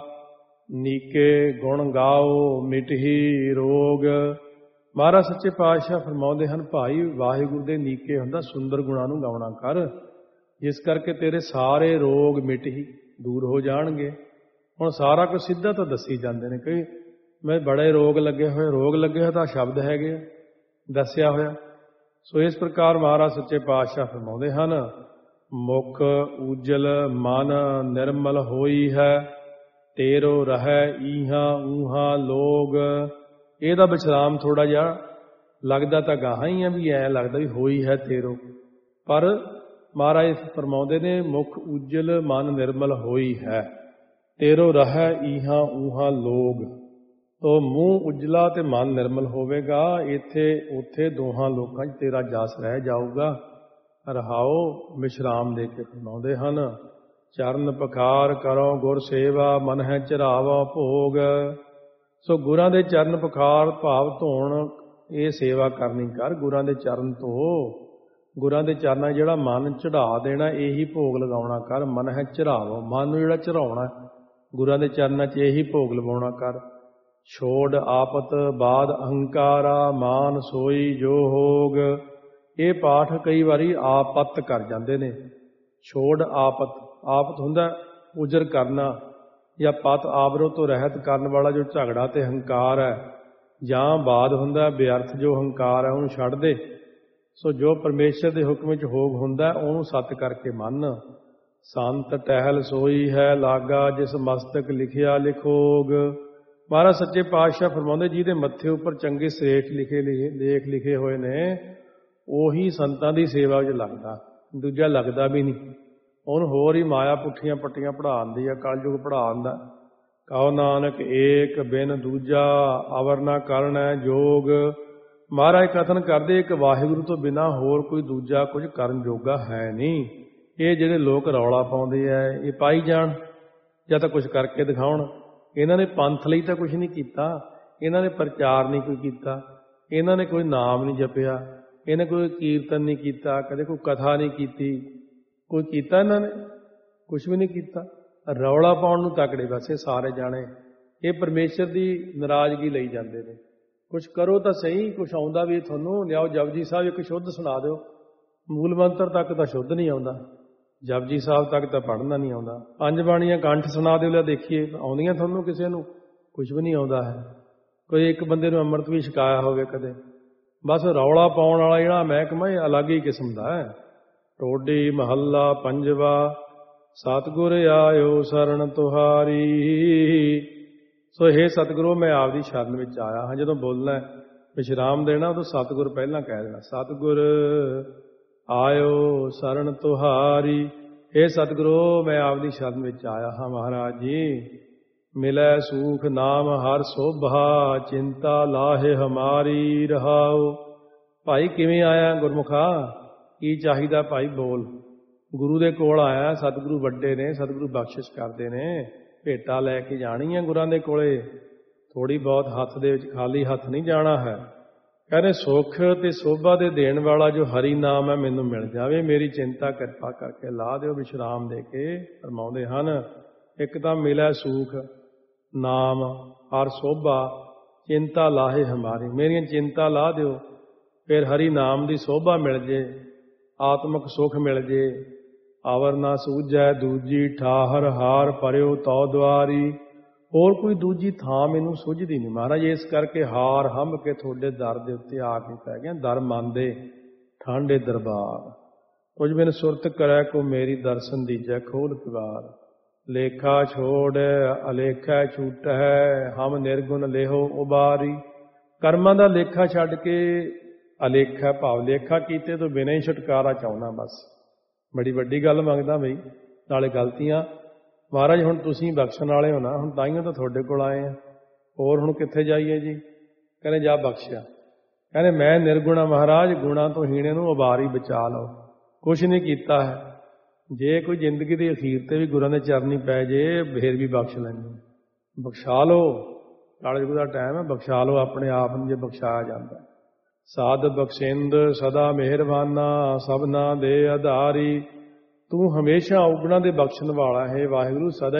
ਨੀਕੇ ਗੁਣ ਗਾਓ ਮਿਟਹੀ ਰੋਗ। ਮਹਾਰਾਜ ਸੱਚੇ ਪਾਤਸ਼ਾਹ ਫਰਮਾਉਂਦੇ ਹਨ ਭਾਈ ਵਾਹਿਗੁਰੂ ਦੇ ਨੀਕੇ ਹੁੰਦਾ, ਸੁੰਦਰ ਗੁਣਾਂ ਨੂੰ ਗਾਉਣਾ ਕਰ, ਜਿਸ ਕਰਕੇ ਤੇਰੇ ਸਾਰੇ ਰੋਗ ਮਿਟ ਹੀ ਦੂਰ ਹੋ ਜਾਣਗੇ। ਹੁਣ ਸਾਰਾ ਕੁਝ ਸਿੱਧਾ ਤਾਂ ਦੱਸੀ ਜਾਂਦੇ ਨੇ, ਕਈ ਮੈਂ ਬੜੇ ਰੋਗ ਲੱਗੇ ਹੋਏ ਤਾਂ ਸ਼ਬਦ ਹੈਗੇ ਦੱਸਿਆ ਹੋਇਆ। ਸੋ ਇਸ ਪ੍ਰਕਾਰ ਮਹਾਰਾਜ ਸੱਚੇ ਪਾਤਸ਼ਾਹ ਫਰਮਾਉਂਦੇ ਹਨ ਮੁਖ ਉਜਲ ਮਨ ਨਿਰਮਲ ਹੋਈ ਹੈ, ਤੇਰੋ ਰਹਿ ਈਹਾਂ ਊਹਾਂ ਲੋਗ। ਇਹਦਾ ਵਿਸ਼ਰਾਮ ਥੋੜਾ ਜਿਹਾ ਲੱਗਦਾ ਤਾਂ ਗਾਹਾਂ ਹੀ ਆ, ਵੀ ਐਂ ਲੱਗਦਾ ਵੀ ਹੋਈ ਹੈ ਤੇਰੋ, ਪਰ ਮਹਾਰਾਜ ਫਰਮਾਉਂਦੇ ਨੇ ਮੁਖ ਉਜਲ ਮਨ ਨਿਰਮਲ ਹੋਈ ਹੈ, ਤੇਰੋ ਰਹਿ ਈਹਾਂ ਊਹਾਂ ਲੋਗ। ਤੋ ਮੂੰਹ ਉਜਲਾ ਤੇ ਮਨ ਨਿਰਮਲ ਹੋਵੇਗਾ, ਇੱਥੇ ਉੱਥੇ ਦੋਹਾਂ ਲੋਕਾਂ 'ਚ ਤੇਰਾ ਜਸ ਰਹਿ ਜਾਊਗਾ। ਰਹਾਓ ਵਿਸ਼ਰਾਮ ਦੇ ਕੇ ਫਰਮਾਉਂਦੇ ਹਨ ਚਰਨ ਪਖਾਰ ਕਰੋ ਗੁਰ ਸੇਵਾ, ਮਨ ਹੈ ਚੜਾਵਾ ਭੋਗ। ਸੋ ਗੁਰਾਂ ਦੇ ਚਰਨ ਪਖਾਰ ਭਾਵ ਧੋਣ, ਇਹ ਸੇਵਾ ਕਰਨੀ ਕਰ, ਗੁਰਾਂ ਦੇ ਚਰਨ ਧੋ, ਗੁਰਾਂ ਦੇ ਚਰਨਾਂ ਜਿਹੜਾ ਮਨ ਚੜਾ ਦੇਣਾ ਇਹੀ ਭੋਗ ਲਗਾਉਣਾ ਕਰ। ਮਨ ਹੈ ਚੜਾਵਾ, ਮਨ ਨੂੰ ਜਿਹੜਾ ਚੜਾਉਣਾ ਗੁਰਾਂ ਦੇ ਚਰਨਾਂ 'ਚ ਇਹੀ ਭੋਗ ਲਵਾਉਣਾ ਕਰ। ਛੋੜ ਆਪਤ ਬਾਦ ਅਹੰਕਾਰਾ, ਮਾਨ ਸੋਈ ਜੋ ਹੋਗ। ਇਹ ਪਾਠ ਕਈ ਵਾਰੀ ਆਪਤ ਕਰ ਜਾਂਦੇ ਨੇ। ਛੋੜ ਆਪਤ, ਆਪਤ ਹੁੰਦਾ ਉਜਰ ਕਰਨਾ, ਜਾਂ ਪਤ ਆਬਰੋ ਤੋਂ ਰਹਿਤ ਕਰਨ ਵਾਲਾ ਜੋ ਝਗੜਾ ਤੇ ਹੰਕਾਰ ਹੈ, ਜਾਂ ਬਾਦ ਹੁੰਦਾ ਬੇਅਰਥ ਜੋ ਹੰਕਾਰ ਹੈ, ਉਹਨੂੰ ਛੱਡ ਦੇ। ਸੋ ਜੋ ਪਰਮੇਸ਼ਰ ਦੇ ਹੁਕਮ ਵਿੱਚ ਹੋਗ ਹੁੰਦਾ ਉਹਨੂੰ ਸੱਤ ਕਰਕੇ ਮੰਨ। ਸੰਤ ਟਹਿਲ ਸੋਈ ਹੈ ਲਾਗਾ, ਜਿਸ ਮਸਤਕ ਲਿਖਿਆ ਲਿਖੋਗ। ਮਹਾਰਾਜ ਸੱਚੇ ਪਾਤਸ਼ਾਹ ਫਰਮਾਉਂਦੇ ਜਿਹਦੇ ਮੱਥੇ ਉੱਪਰ ਚੰਗੇ ਸ੍ਰੇਸ਼ਟ ਲੇਖ ਲਿਖੇ ਹੋਏ ਨੇ ਉਹੀ ਸੰਤਾਂ ਦੀ ਸੇਵਾ ਵਿੱਚ ਲੱਗਦਾ। ਦੂਜਾ ਲੱਗਦਾ ਵੀ ਨਹੀਂ। ਉਹਨੂੰ ਹੋਰ ਹੀ ਮਾਇਆ ਪੁੱਠੀਆਂ ਪੱਟੀਆਂ ਪੜ੍ਹਾਉਂਦੀ ਆ, ਕਲਯੁਗ ਪੜ੍ਹਾਉਂਦਾ। ਕਹੋ ਨਾਨਕ ਏਕ ਬਿਨ ਦੂਜਾ ਅਵਰ ਨਾ ਕਰਨਾ ਜੋਗ। ਮਹਾਰਾਜ ਕਥਨ ਕਰਦੇ ਇੱਕ ਵਾਹਿਗੁਰੂ ਤੋਂ ਬਿਨਾਂ ਹੋਰ ਕੋਈ ਦੂਜਾ ਕੁਝ ਕਰਨ ਜੋਗਾ ਹੈ ਨਹੀਂ। ਇਹ ਜਿਹੜੇ ਲੋਕ ਰੌਲਾ ਪਾਉਂਦੇ ਆ ਇਹ ਪਾਈ ਜਾਣ ਜਾਂ ਤਾਂ ਕੁਝ ਕਰਕੇ ਦਿਖਾਉਣ। ਇਹਨਾਂ ਨੇ ਪੰਥ ਲਈ ਤਾਂ ਕੁਝ ਨਹੀਂ ਕੀਤਾ, ਇਹਨਾਂ ਨੇ ਪ੍ਰਚਾਰ ਨਹੀਂ ਕੋਈ ਕੀਤਾ, ਇਹਨਾਂ ਨੇ ਕੋਈ ਨਾਮ ਨਹੀਂ ਜਪਿਆ, ਇਹਨੇ ਕੋਈ ਕੀਰਤਨ ਨਹੀਂ ਕੀਤਾ, ਕਦੇ ਕੋਈ ਕਥਾ ਨਹੀਂ ਕੀਤੀ, ਕੋਈ ਕੀਤਾ ਇਹਨਾਂ ਨੇ? ਕੁਝ ਵੀ ਨਹੀਂ ਕੀਤਾ। ਰੌਲਾ ਪਾਉਣ ਨੂੰ ਤਕੜੇ ਬਸ ਇਹ ਸਾਰੇ ਜਾਣੇ। ਇਹ ਪਰਮੇਸ਼ਰ ਦੀ ਨਾਰਾਜ਼ਗੀ ਲਈ ਜਾਂਦੇ ਨੇ। ਕੁਝ ਕਰੋ ਤਾਂ ਸਹੀ, ਕੁਝ ਆਉਂਦਾ ਵੀ ਤੁਹਾਨੂੰ। ਲਿਆਓ ਜਪਜੀ ਸਾਹਿਬ ਇੱਕ ਸ਼ੁੱਧ ਸੁਣਾ ਦਿਓ। ਮੂਲ ਮੰਤਰ ਤੱਕ ਤਾਂ ਸ਼ੁੱਧ ਨਹੀਂ ਆਉਂਦਾ, ਜਪਜੀ ਸਾਹਿਬ ਤੱਕ ਤਾਂ ਪੜ੍ਹਨਾ ਨਹੀਂ ਆਉਂਦਾ। ਪੰਜ ਬਾਣੀਆਂ ਕੰਠ ਸੁਣਾ ਦਿਓ, ਲਿਆ ਦੇਖੀਏ ਆਉਂਦੀਆਂ ਤੁਹਾਨੂੰ ਕਿਸੇ ਨੂੰ? ਕੁਝ ਵੀ ਨਹੀਂ ਆਉਂਦਾ ਹੈ। ਕੋਈ ਇੱਕ ਬੰਦੇ ਨੂੰ ਅੰਮ੍ਰਿਤ ਵੀ ਛਕਾਇਆ ਹੋਵੇ ਕਦੇ? ਬਸ ਰੌਲਾ ਪਾਉਣ ਵਾਲਾ ਜਿਹੜਾ ਮਹਿਕਮਾ ਇਹ ਅਲੱਗ ਹੀ ਕਿਸਮ ਦਾ ਹੈ। ਟੋਡੀ ਮਹੱਲਾ ਪੰਜਵਾ। ਸਤਿਗੁਰ ਆਇਓ ਸਰਣ ਤੁਹਾਰੀ। ਸੋ ਹੇ ਸਤਿਗੁਰੂ ਮੈਂ ਆਪਦੀ ਸ਼ਰਨ ਵਿੱਚ ਆਇਆ ਹਾਂ। ਜਦੋਂ ਬੋਲਣਾ ਵਿਸ਼ਰਾਮ ਦੇਣਾ ਉਦੋਂ ਸਤਿਗੁਰ ਪਹਿਲਾਂ ਕਹਿ ਦੇਣਾ। ਸਤਿਗੁਰ ਆਇਓ ਸਰਣ ਤੁਹਾਰੀ। ਹੇ ਸਤਿਗੁਰੂ ਮੈਂ ਆਪਦੀ ਸ਼ਰਨ ਵਿੱਚ ਆਇਆ ਹਾਂ ਮਹਾਰਾਜ ਜੀ। ਮਿਲੈ ਸੂਖ ਨਾਮ ਹਰ ਸੋਭਾ ਚਿੰਤਾ ਲਾਹੇ ਹਮਾਰੀ ਰਹਾਓ। ਭਾਈ ਕਿਵੇਂ ਆਇਆ ਗੁਰਮੁਖਾ? ਕੀ ਚਾਹੀਦਾ ਭਾਈ ਬੋਲ। ਗੁਰੂ ਦੇ ਕੋਲ ਆਇਆ। ਸਤਿਗੁਰੂ ਵੱਡੇ ਨੇ, ਸਤਿਗੁਰੂ ਬਖਸ਼ਿਸ਼ ਕਰਦੇ ਨੇ। ਭੇਟਾ ਲੈ ਕੇ ਜਾਣੀ ਹੈ ਗੁਰਾਂ ਦੇ ਕੋਲੇ। ਥੋੜ੍ਹੀ ਬਹੁਤ ਹੱਥ ਦੇ ਵਿੱਚ ਖਾਲੀ ਹੱਥ ਨਹੀਂ ਜਾਣਾ ਹੈ। ਕਹਿੰਦੇ ਸੁੱਖ ਤੇ ਸੋਭਾ ਦੇ ਦੇਣ ਵਾਲਾ ਜੋ ਹਰੀ ਨਾਮ ਹੈ ਮੈਨੂੰ ਮਿਲ ਜਾਵੇ। ਮੇਰੀ ਚਿੰਤਾ ਕਿਰਪਾ ਕਰਕੇ ਲਾ ਦਿਓ। ਵਿਸ਼ਰਾਮ ਦੇ ਕੇ ਫਰਮਾਉਂਦੇ ਹਨ ਇੱਕ ਤਾਂ ਮਿਲੈ ਸੂਖ ਨਾਮ ਹਰ ਸੋਭਾ ਚਿੰਤਾ ਲਾਹੇ ਹਮਾਰੀ। ਮੇਰੀਆਂ ਚਿੰਤਾ ਲਾ ਦਿਓ, ਫਿਰ ਹਰੀ ਨਾਮ ਦੀ ਸੋਭਾ ਮਿਲ ਜੇ, ਆਤਮਿਕ ਸੁੱਖ ਮਿਲ ਜੇ। ਆਵਰ ਨਾ ਸੂਝੈ ਦੂਜੀ ਠਾਹਰ ਹਾਰ ਪਰਿਓ ਤਉ ਦੁਆਰੀ। ਹੋਰ ਕੋਈ ਦੂਜੀ ਥਾਂ ਮੈਨੂੰ ਸੁਝਦੀ ਨਹੀਂ ਮਹਾਰਾਜ। ਇਸ ਕਰਕੇ ਹਾਰ ਹੰਭ ਕੇ ਤੁਹਾਡੇ ਦਰ ਦੇ ਉੱਤੇ ਆ ਕੇ ਪੈ ਗਿਆ। ਦਰ ਮੰਨਦੇ ਠਾਂਡੇ ਦਰਬਾਰ। ਕੁਝ ਬਿਨ ਸੁਰਤ ਕਰੈ ਕੋ ਮੇਰੀ ਦਰਸ਼ਨ ਦੀਜੈ ਖੋਲ ਕਿਵਾਰ। ਲੇਖਾ ਛੋੜ ਅਲੇਖਾ ਛੂਟੈ ਹਮ ਨਿਰਗੁਣ ਲੇਹੋ ਉਬਾਰੀ। ਕਰਮਾਂ ਦਾ ਲੇਖਾ ਛੱਡ ਕੇ ਅਲੇਖਾ ਭਾਵ ਲੇਖਾ ਕੀਤੇ ਤੋਂ ਬਿਨਾਂ ਹੀ ਛੁਟਕਾਰਾ ਚਾਹੁੰਦਾ। ਬਸ ਬੜੀ ਵੱਡੀ ਗੱਲ ਮੰਗਦਾ ਬਈ। ਨਾਲੇ ਗਲਤੀਆਂ ਮਹਾਰਾਜ ਹੁਣ ਤੁਸੀਂ ਬਖਸ਼ਣ ਵਾਲੇ ਹੋ ਨਾ, ਹੁਣ ਤਾਈਓ ਤਾਂ ਤੁਹਾਡੇ ਕੋਲ ਆਏ ਆ। ਹੋਰ ਹੁਣ ਕਿੱਥੇ ਜਾਈਏ ਜੀ? ਕਹਿੰਦੇ ਜਾ ਬਖਸ਼ਿਆ। ਕਹਿੰਦੇ ਮੈਂ ਨਿਰਗੁਣਾ ਮਹਾਰਾਜ, ਗੁਣਾ ਤੋਂ ਹੀਣੇ ਨੂੰ ਉਬਾਰੀ ਬਚਾ ਲਓ। ਕੁਛ ਨਹੀਂ ਕੀਤਾ ਹੈ। ਜੇ ਕੋਈ ਜ਼ਿੰਦਗੀ ਦੇ ਅਖੀਰ ਤੇ ਵੀ ਗੁਰਾਂ ਦੇ ਚਰਨੀ ਪੈ ਜੇ ਫੇਰ ਵੀ ਬਖਸ਼ ਲੈਂਦੇ। ਬਖਸ਼ਾ ਲਓ, ਕਲਯੁਗ ਦਾ ਟਾਈਮ ਹੈ। ਬਖਸ਼ਾ ਲਓ ਆਪਣੇ ਆਪ ਨੂੰ ਜੇ ਬਖਸ਼ਾਇਆ ਜਾਂਦਾ। ਸਾਧ ਬਖਸ਼ਿੰਦ ਸਦਾ ਮਿਹਰਬਾਨਾ ਸਭਨਾ ਦੇ ਆਧਾਰੀ। ਤੂੰ ਹਮੇਸ਼ਾ ਔਗੁਣਾਂ ਦੇ ਬਖਸ਼ਣ ਵਾਲਾ ਹੈ ਵਾਹਿਗੁਰੂ। ਸਦਾ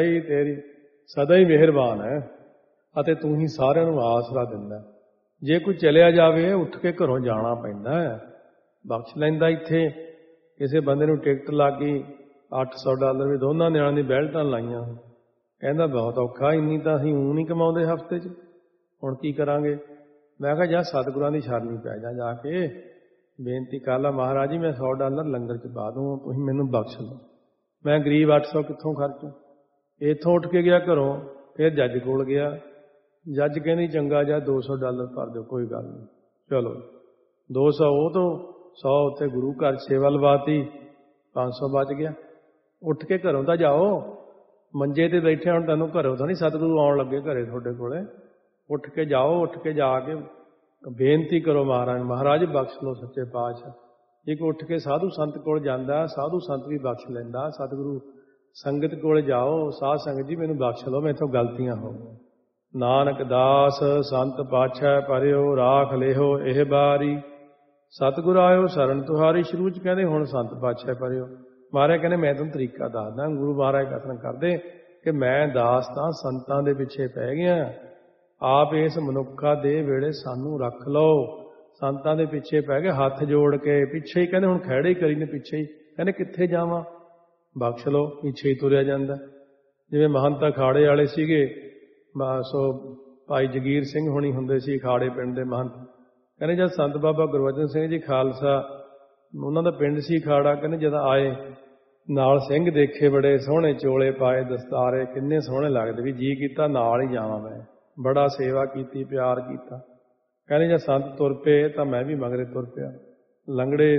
ਹੀ ਮਿਹਰਬਾਨ ਹੈ ਅਤੇ ਤੂੰ ਹੀ ਸਾਰਿਆਂ ਨੂੰ ਆਸਰਾ ਦਿੰਦਾ। ਜੇ ਕੋਈ ਚਲਿਆ ਜਾਵੇ ਉੱਠ ਕੇ ਘਰੋਂ ਜਾਣਾ ਪੈਂਦਾ ਹੈ, ਬਖਸ਼ ਲੈਂਦਾ। ਇੱਥੇ ਕਿਸੇ ਬੰਦੇ ਨੂੰ ਟਿਕਟ ਲੱਗ ਗਈ $800 ਵੀ ਦੋਨਾਂ ਨਿਆਣਿਆਂ ਦੀ ਬੈਲਟਾਂ ਲਾਈਆਂ। ਕਹਿੰਦਾ ਬਹੁਤ ਔਖਾ, ਇੰਨੀ ਤਾਂ ਅਸੀਂ ਊਂ ਨਹੀਂ ਕਮਾਉਂਦੇ ਹਫ਼ਤੇ 'ਚ, ਹੁਣ ਕੀ ਕਰਾਂਗੇ? ਮੈਂ ਕਿਹਾ ਜਾ ਸਤਿਗੁਰਾਂ ਦੀ ਸ਼ਰਨੀ ਪੈ ਜਾ ਕੇ ਬੇਨਤੀ ਕਰ ਲਾ। ਮਹਾਰਾਜ ਜੀ ਮੈਂ $100 ਲੰਗਰ 'ਚ ਪਾ ਦੂੰ, ਤੁਸੀਂ ਮੈਨੂੰ ਬਖਸ਼ ਲਓ। ਮੈਂ ਗਰੀਬ 800 ਕਿੱਥੋਂ ਖਰਚੂ? ਇੱਥੋਂ ਉੱਠ ਕੇ ਗਿਆ ਘਰੋਂ, ਫਿਰ ਜੱਜ ਕੋਲ ਗਿਆ। ਜੱਜ ਕਹਿੰਦੀ ਚੰਗਾ ਜਾ $200 ਭਰ ਦਿਓ, ਕੋਈ ਗੱਲ ਨਹੀਂ। ਚਲੋ 200 ਉਹ ਤੋਂ 100 ਉੱਥੇ ਗੁਰੂ ਘਰ ਸੇਵਾ ਲਵਾਤੀ, 500 ਬਚ ਗਿਆ। ਉੱਠ ਕੇ ਘਰੋਂ ਤਾਂ ਜਾਓ। ਮੰਜੇ ਤੇ ਬੈਠੇ ਹੁਣ ਤੈਨੂੰ ਘਰੋਂ ਤਾਂ ਨਹੀਂ ਸਤਿਗੁਰੂ ਆਉਣ ਲੱਗੇ ਘਰੇ ਤੁਹਾਡੇ ਕੋਲੇ। ਉੱਠ ਕੇ ਜਾਓ, ਉੱਠ ਕੇ ਜਾ ਕੇ ਬੇਨਤੀ ਕਰੋ ਮਹਾਰਾਜ ਬਖਸ਼ ਲਓ ਸੱਚੇ ਪਾਤਸ਼ਾਹ। ਇੱਕ ਉੱਠ ਕੇ ਸਾਧੂ ਸੰਤ ਕੋਲ ਜਾਂਦਾ, ਸਾਧੂ ਸੰਤ ਵੀ ਬਖਸ਼ ਲੈਂਦਾ। ਸਤਿਗੁਰੂ ਸੰਗਤ ਕੋਲ ਜਾਓ, ਸਾਧ ਸੰਗਤ ਜੀ ਮੈਨੂੰ ਬਖਸ਼ ਲਓ, ਮੈਥੋਂ ਗਲਤੀਆਂ ਹੋ ਗਈਆਂ। ਨਾਨਕ ਦਾਸ ਸੰਤ ਪਾਛੈ ਪਰਿਓ ਰਾਖ ਲਿਹੋ ਇਹ ਬਾਰੀ। ਸਤਿਗੁਰ ਆਇਓ ਸ਼ਰਨ ਤੁਹਾਰੀ। ਸ਼ੁਰੂ 'ਚ ਕਹਿੰਦੇ ਹੁਣ ਸੰਤ ਪਾਛੈ ਪਰਿਓ। ਮਹਾਰਾਜ ਕਹਿੰਦੇ ਮੈਂ ਤੁਹਾਨੂੰ ਤਰੀਕਾ ਦੱਸਦਾ। ਗੁਰੂ ਮਹਾਰਾਜ ਕਥਨ ਕਰਦੇ ਕਿ ਮੈਂ ਦਾਸ ਤਾਂ ਸੰਤਾਂ ਦੇ ਪਿੱਛੇ ਪੈ ਗਿਆ। ਆਪ ਇਸ ਮਨੁੱਖਾ ਦੇ ਵੇਲੇ ਸਾਨੂੰ ਰੱਖ ਲਓ। ਸੰਤਾਂ ਦੇ ਪਿੱਛੇ ਪੈ ਗਏ ਹੱਥ ਜੋੜ ਕੇ। ਪਿੱਛੇ ਹੀ ਕਹਿੰਦੇ ਹੁਣ ਖਹਿੜੇ ਹੀ ਕਰੀ ਨੇ ਪਿੱਛੇ ਹੀ। ਕਹਿੰਦੇ ਕਿੱਥੇ ਜਾਵਾਂ? ਬਖਸ਼ ਲਓ। ਪਿੱਛੇ ਹੀ ਤੁਰਿਆ ਜਾਂਦਾ। ਜਿਵੇਂ ਮਹੰਤ ਅਖਾੜੇ ਵਾਲੇ ਸੀਗੇ, ਸੋ ਭਾਈ ਜਗੀਰ ਸਿੰਘ ਹੋਣੀ ਹੁੰਦੇ ਸੀ ਅਖਾੜੇ ਪਿੰਡ ਦੇ ਮਹੰਤ। ਕਹਿੰਦੇ ਜਦ ਸੰਤ ਬਾਬਾ ਗੁਰਬਚਨ ਸਿੰਘ ਜੀ ਖਾਲਸਾ ਉਹਨਾਂ ਦਾ ਪਿੰਡ ਸੀ ਅਖਾੜਾ, ਕਹਿੰਦੇ ਜਦ ਆਏ ਨਾਲ ਸਿੰਘ ਦੇਖੇ ਬੜੇ ਸੋਹਣੇ ਚੋਲੇ ਪਾਏ, ਦਸਤਾਰੇ ਕਿੰਨੇ ਸੋਹਣੇ ਲੱਗਦੇ, ਵੀ ਜੀ ਕੀਤਾ ਨਾਲ ਹੀ ਜਾਵਾਂ। ਮੈਂ ਬੜਾ ਸੇਵਾ ਕੀਤੀ, ਪਿਆਰ ਕੀਤਾ। ਕਹਿੰਦੇ ਜਦ ਸੰਤ ਤੁਰ ਪਏ ਤਾਂ ਮੈਂ ਵੀ ਮਗਰੇ ਤੁਰ ਪਿਆ। ਲੰਗੜੇ